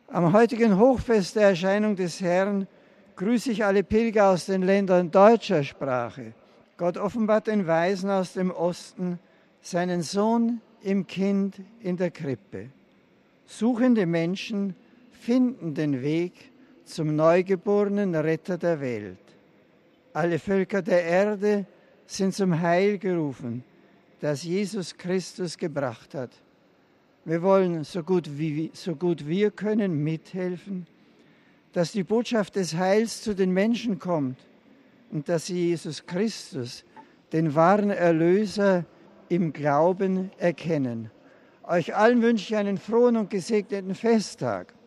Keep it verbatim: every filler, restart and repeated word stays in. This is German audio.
Am heutigen Hochfest der Erscheinung des Herrn grüße ich alle Pilger aus den Ländern deutscher Sprache. Gott offenbart den Weisen aus dem Osten seinen Sohn im Kind in der Krippe. Suchende Menschen finden den Weg zum neugeborenen Retter der Welt. Alle Völker der Erde sind zum Heil gerufen, das Jesus Christus gebracht hat. Wir wollen, so gut, wie, so gut wir können, mithelfen, dass die Botschaft des Heils zu den Menschen kommt und dass sie Jesus Christus, den wahren Erlöser, im Glauben erkennen. Euch allen wünsche ich einen frohen und gesegneten Festtag.